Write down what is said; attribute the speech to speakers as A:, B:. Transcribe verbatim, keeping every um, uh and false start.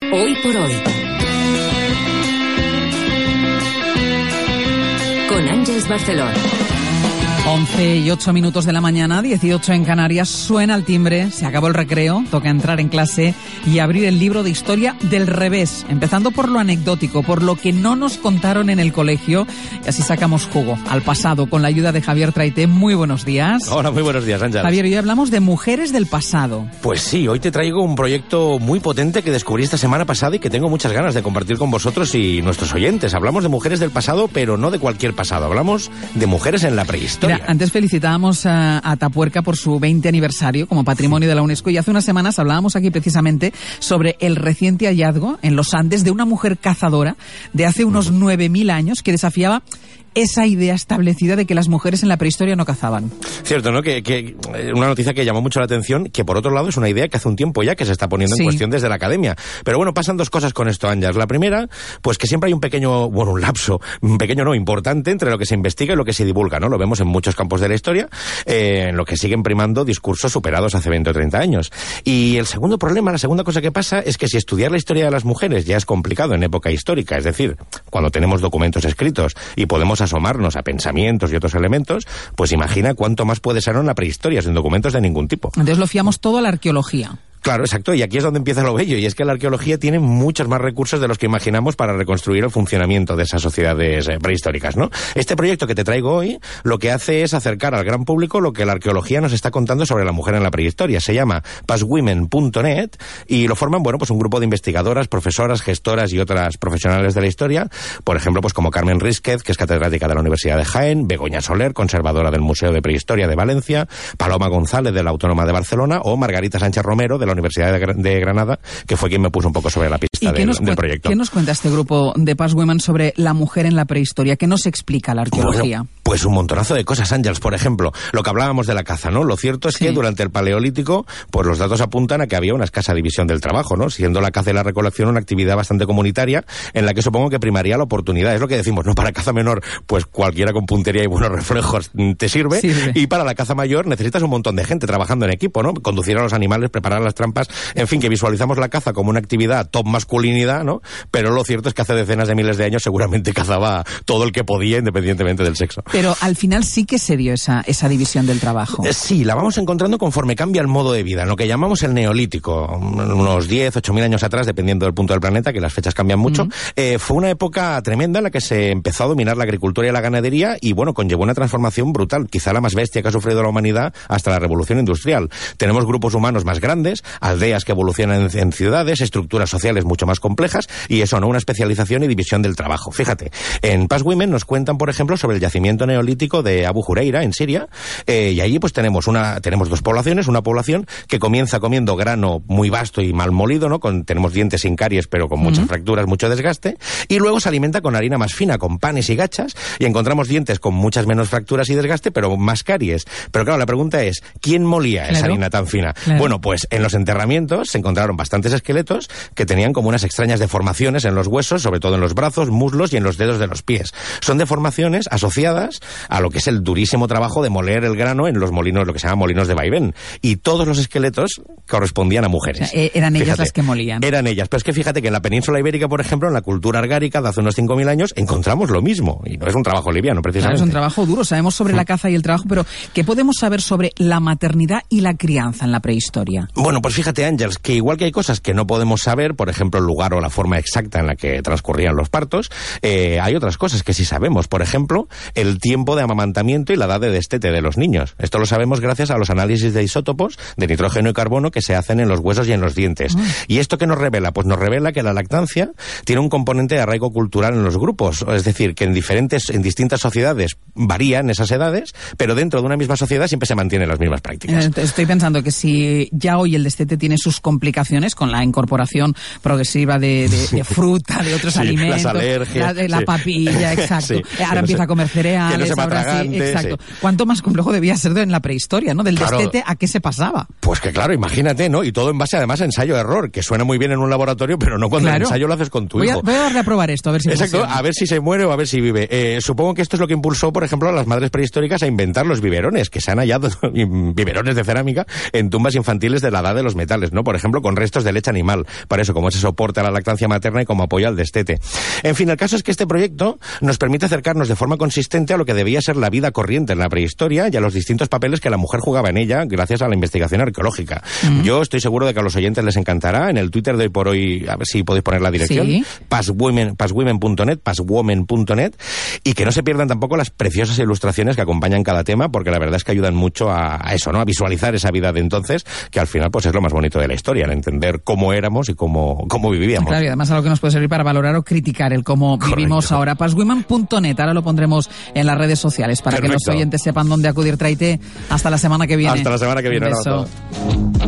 A: Hoy por hoy. Con Ángeles Barceló.
B: once y ocho minutos de la mañana, dieciocho en Canarias, suena el timbre, se acabó el recreo, toca entrar en clase y abrir el libro de historia del revés, empezando por lo anecdótico, por lo que no nos contaron en el colegio, y así sacamos jugo al pasado con la ayuda de Javier Traité. Muy buenos días.
C: Hola, muy buenos días, Ángeles.
B: Javier, hoy hablamos de mujeres del pasado.
C: Pues sí, hoy te traigo un proyecto muy potente que descubrí esta semana pasada y que tengo muchas ganas de compartir con vosotros y nuestros oyentes. Hablamos de mujeres del pasado, pero no de cualquier pasado, hablamos de mujeres en la prehistoria.
B: Mira, antes felicitábamos a, a Atapuerca por su veinte aniversario como patrimonio de la UNESCO, y hace unas semanas hablábamos aquí precisamente sobre el reciente hallazgo en los Andes de una mujer cazadora de hace unos nueve mil años que desafiaba esa idea establecida de que las mujeres en la prehistoria no cazaban.
C: Cierto, ¿no? Que, que una noticia que llamó mucho la atención, que por otro lado es una idea que hace un tiempo ya que se está poniendo sí. en cuestión desde la academia. Pero bueno, pasan dos cosas con esto, Ángeles. La primera, pues que siempre hay un pequeño, bueno, un lapso, un pequeño no, importante entre lo que se investiga y lo que se divulga, ¿no? Lo vemos en muchos campos de la historia, eh, en lo que siguen primando discursos superados hace veinte o treinta años. Y el segundo problema, la segunda cosa que pasa, es que si estudiar la historia de las mujeres ya es complicado en época histórica, es decir, cuando tenemos documentos escritos y podemos asomarnos a pensamientos y otros elementos, pues imagina cuánto más puede ser en la prehistoria, sin documentos de ningún tipo.
B: Entonces lo fiamos todo a la arqueología.
C: Claro, exacto, y aquí es donde empieza lo bello, y es que la arqueología tiene muchos más recursos de los que imaginamos para reconstruir el funcionamiento de esas sociedades eh, prehistóricas, ¿no? Este proyecto que te traigo hoy lo que hace es acercar al gran público lo que la arqueología nos está contando sobre la mujer en la prehistoria. Se llama past women punto net y lo forman, bueno, pues un grupo de investigadoras, profesoras, gestoras y otras profesionales de la historia, por ejemplo, pues como Carmen Rísquez, que es catedrática de la Universidad de Jaén, Begoña Soler, conservadora del Museo de Prehistoria de Valencia, Paloma González de la Autónoma de Barcelona o Margarita Sánchez Romero de la Universidad de Granada, que fue quien me puso un poco sobre la pista del, del proyecto.
B: ¿Qué nos cuenta este grupo de Past Women sobre la mujer en la prehistoria? ¿Qué nos explica la arqueología?
C: Bueno, pues un montonazo de cosas, Ángeles. Por ejemplo, lo que hablábamos de la caza, ¿no? Lo cierto es sí. que durante el Paleolítico, pues los datos apuntan a que había una escasa división del trabajo, ¿no? Siendo la caza y la recolección una actividad bastante comunitaria, en la que supongo que primaría la oportunidad. Es lo que decimos, ¿no? Para caza menor, pues cualquiera con puntería y buenos reflejos te sirve. Sí, sí. Y para la caza mayor necesitas un montón de gente trabajando en equipo, ¿no? Conducir a los animales, preparar las trampas, en fin, que visualizamos la caza como una actividad top masculinidad, ¿no? Pero lo cierto es que hace decenas de miles de años seguramente cazaba todo el que podía, independientemente del sexo.
B: Pero al final sí que se dio esa, esa división del trabajo.
C: Sí, la vamos encontrando conforme cambia el modo de vida, lo que llamamos el neolítico, unos diez, ocho mil años atrás, dependiendo del punto del planeta, que las fechas cambian mucho. Uh-huh. Eh, fue una época tremenda en la que se empezó a dominar la agricultura y la ganadería y, bueno, conllevó una transformación brutal, quizá la más bestia que ha sufrido la humanidad hasta la revolución industrial. Tenemos grupos humanos más grandes, aldeas que evolucionan en, en ciudades, estructuras sociales mucho más complejas y eso, ¿no? Una especialización y división del trabajo. Fíjate, en Past Women nos cuentan, por ejemplo, sobre el yacimiento neolítico de Abu Jureira, en Siria, eh, y allí pues tenemos una tenemos dos poblaciones, una población que comienza comiendo grano muy vasto y mal molido, ¿no? Con, tenemos dientes sin caries, pero con muchas uh-huh. fracturas, mucho desgaste, y luego se alimenta con harina más fina, con panes y gachas, y encontramos dientes con muchas menos fracturas y desgaste, pero más caries. Pero claro, la pregunta es, ¿quién molía esa claro. harina tan fina? Claro. Bueno, pues en los enterramientos se encontraron bastantes esqueletos que tenían como unas extrañas deformaciones en los huesos, sobre todo en los brazos, muslos y en los dedos de los pies. Son deformaciones asociadas a lo que es el durísimo trabajo de moler el grano en los molinos, lo que se llama molinos de vaivén. Y todos los esqueletos correspondían a mujeres.
B: O sea, eran ellas fíjate, las que molían.
C: Eran ellas. Pero es que fíjate que en la península ibérica, por ejemplo, en la cultura argárica de hace unos cinco mil años, encontramos lo mismo. Y no es un trabajo liviano, precisamente.
B: Claro, es un trabajo duro. Sabemos sobre la caza y el trabajo, pero ¿qué podemos saber sobre la maternidad y la crianza en la prehistoria?
C: Bueno, pues fíjate, Ángeles, que igual que hay cosas que no podemos saber, por ejemplo, el lugar o la forma exacta en la que transcurrían los partos, eh, hay otras cosas que sí sabemos. Por ejemplo, el tiempo de amamantamiento y la edad de destete de los niños. Esto lo sabemos gracias a los análisis de isótopos de nitrógeno y carbono que se hacen en los huesos y en los dientes. Mm. ¿Y esto qué nos revela? Pues nos revela que la lactancia tiene un componente de arraigo cultural en los grupos. Es decir, que en diferentes, en distintas sociedades varían esas edades, pero dentro de una misma sociedad siempre se mantienen las mismas prácticas.
B: Estoy pensando que si ya hoy el destete tiene sus complicaciones con la incorporación progresiva de, de, de fruta, de otros sí, alimentos,
C: las alergias,
B: la, la
C: sí.
B: papilla, exacto. Sí, ahora empieza no se, a comer cereales,
C: que no se
B: ahora
C: tragante,
B: sí, exacto.
C: Sí.
B: ¿Cuánto más complejo debía ser en la prehistoria, ¿no? Del
C: claro.
B: destete, ¿a qué se pasaba?
C: Pues que claro, imagínate, ¿no? Y todo en base además a ensayo-error, que suena muy bien en un laboratorio, pero no cuando claro. el ensayo lo haces con tu
B: voy
C: hijo.
B: A, voy a darle a probar esto, a ver si
C: exacto,
B: funciona.
C: A ver si se muere o a ver si vive. Eh, supongo que esto es lo que impulsó, por ejemplo, a las madres prehistóricas a inventar los biberones, que se han hallado biberones de cerámica en tumbas infantiles de la edad de los metales, ¿no? Por ejemplo, con restos de leche animal. Para eso, como es eso soporte a la lactancia materna y como apoyo al destete. En fin, el caso es que este proyecto nos permite acercarnos de forma consistente a lo que debía ser la vida corriente en la prehistoria y a los distintos papeles que la mujer jugaba en ella gracias a la investigación arqueológica. Mm. Yo estoy seguro de que a los oyentes les encantará. En el Twitter de hoy por hoy, a ver si podéis poner la dirección, sí. passwomen punto net, passwomen punto net, y que no se pierdan tampoco las preciosas ilustraciones que acompañan cada tema, porque la verdad es que ayudan mucho a, a eso, ¿no? A visualizar esa vida de entonces, que al final pues es lo más bonito de la historia, en entender cómo éramos y cómo, cómo vivíamos.
B: Claro, y además algo que nos puede servir para valorar o criticar el cómo Correcto. Vivimos ahora. passwomen punto net, ahora lo pondremos en las redes sociales para Perfecto. Que los oyentes sepan dónde acudir. Traite, hasta la semana que viene.
C: Hasta la semana que viene.
B: Un beso.